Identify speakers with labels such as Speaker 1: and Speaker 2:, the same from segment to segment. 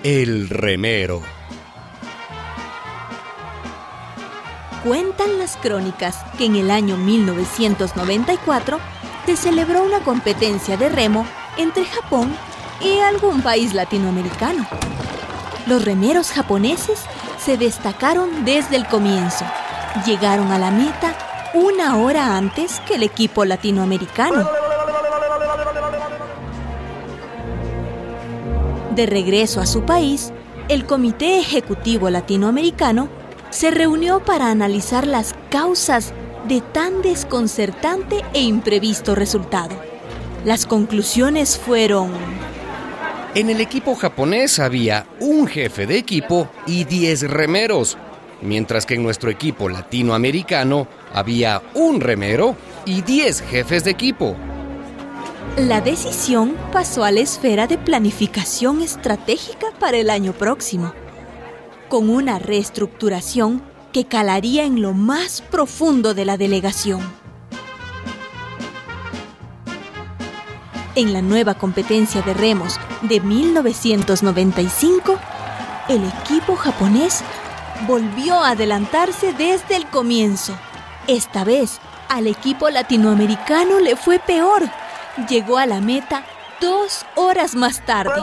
Speaker 1: El remero.
Speaker 2: Cuentan las crónicas que en el año 1994 se celebró una competencia de remo entre Japón y algún país latinoamericano. Los remeros japoneses se destacaron desde el comienzo. Llegaron a la meta 1 hora antes que el equipo latinoamericano. De regreso a su país, el Comité Ejecutivo Latinoamericano se reunió para analizar las causas de tan desconcertante e imprevisto resultado. Las conclusiones fueron:
Speaker 1: En el equipo japonés había un jefe de equipo y 10 remeros, mientras que en nuestro equipo latinoamericano había un remero y 10 jefes de equipo.
Speaker 2: La decisión pasó a la esfera de planificación estratégica para el año próximo, con una reestructuración que calaría en lo más profundo de la delegación. En la nueva competencia de remos de 1995, el equipo japonés volvió a adelantarse desde el comienzo. Esta vez, al equipo latinoamericano le fue peor. Llegó a la meta 2 horas más tarde.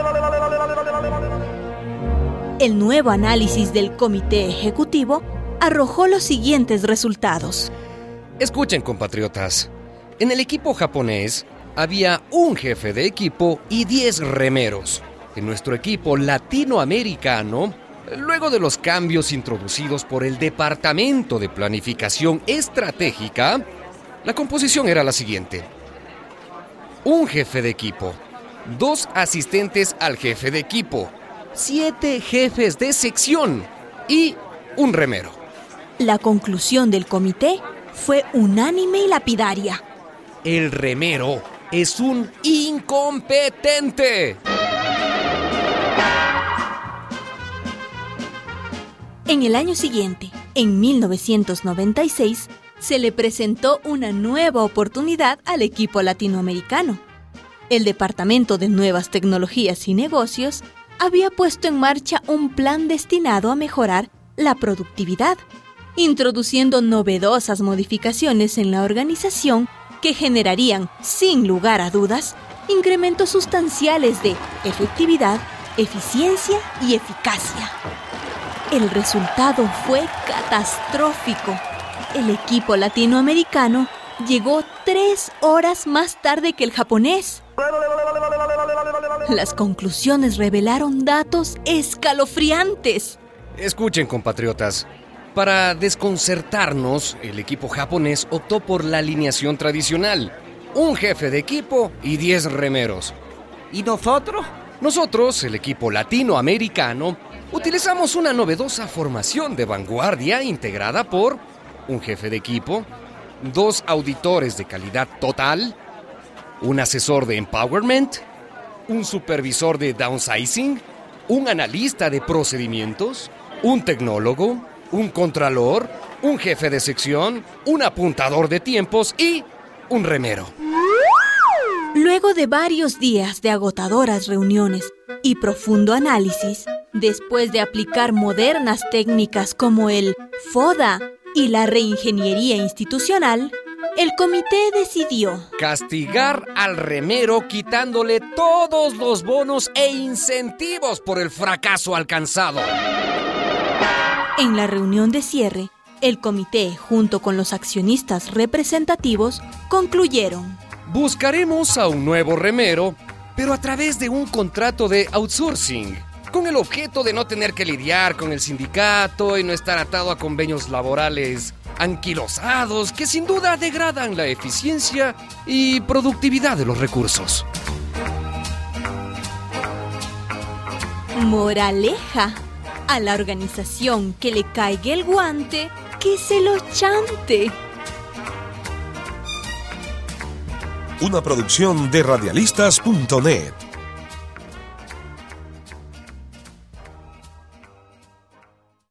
Speaker 2: El nuevo análisis del comité ejecutivo arrojó los siguientes resultados.
Speaker 1: Escuchen, compatriotas. En el equipo japonés había un jefe de equipo y 10 remeros. En nuestro equipo latinoamericano, luego de los cambios introducidos por el Departamento de Planificación Estratégica, la composición era la siguiente: un jefe de equipo, 2 asistentes al jefe de equipo, 7 jefes de sección y un remero.
Speaker 2: La conclusión del comité fue unánime y lapidaria.
Speaker 1: El remero es un incompetente.
Speaker 2: En el año siguiente, en 1996, se le presentó una nueva oportunidad al equipo latinoamericano. El Departamento de Nuevas Tecnologías y Negocios había puesto en marcha un plan destinado a mejorar la productividad, introduciendo novedosas modificaciones en la organización que generarían, sin lugar a dudas, incrementos sustanciales de efectividad, eficiencia y eficacia. El resultado fue catastrófico. El equipo latinoamericano llegó 3 horas más tarde que el japonés. Las conclusiones revelaron datos escalofriantes.
Speaker 1: Escuchen, compatriotas. Para desconcertarnos, el equipo japonés optó por la alineación tradicional: un jefe de equipo y 10 remeros.
Speaker 3: ¿Y nosotros?
Speaker 1: Nosotros, el equipo latinoamericano, utilizamos una novedosa formación de vanguardia integrada por un jefe de equipo, 2 auditores de calidad total, un asesor de empowerment, un supervisor de downsizing, un analista de procedimientos, un tecnólogo, un contralor, un jefe de sección, un apuntador de tiempos y un remero.
Speaker 2: Luego de varios días de agotadoras reuniones y profundo análisis, después de aplicar modernas técnicas como el FODA y la reingeniería institucional, el comité decidió
Speaker 1: castigar al remero quitándole todos los bonos e incentivos por el fracaso alcanzado.
Speaker 2: En la reunión de cierre, el comité, junto con los accionistas representativos, concluyeron:
Speaker 1: buscaremos a un nuevo remero, pero a través de un contrato de outsourcing, con el objeto de no tener que lidiar con el sindicato y no estar atado a convenios laborales anquilosados que sin duda degradan la eficiencia y productividad de los recursos.
Speaker 2: Moraleja: a la organización que le caiga el guante, que se lo chante.
Speaker 4: Una producción de radialistas.net.